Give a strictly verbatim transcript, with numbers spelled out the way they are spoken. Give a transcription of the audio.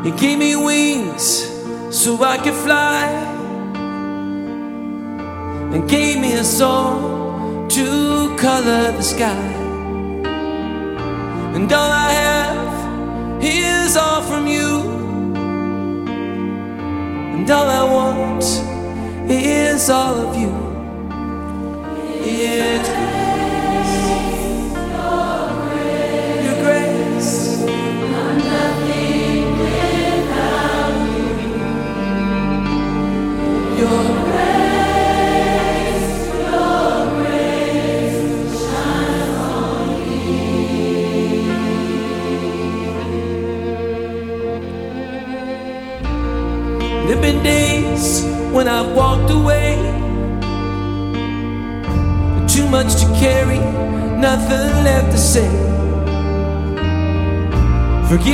You gave me wings so I could fly, and gave me a song to color the sky. And all I have is all from you, and all I want is all of you. It's your grace. I'm nothing without you. Your grace, your grace shines on me. There've been days when I've walked away, too much to carry, nothing left to say. Forgive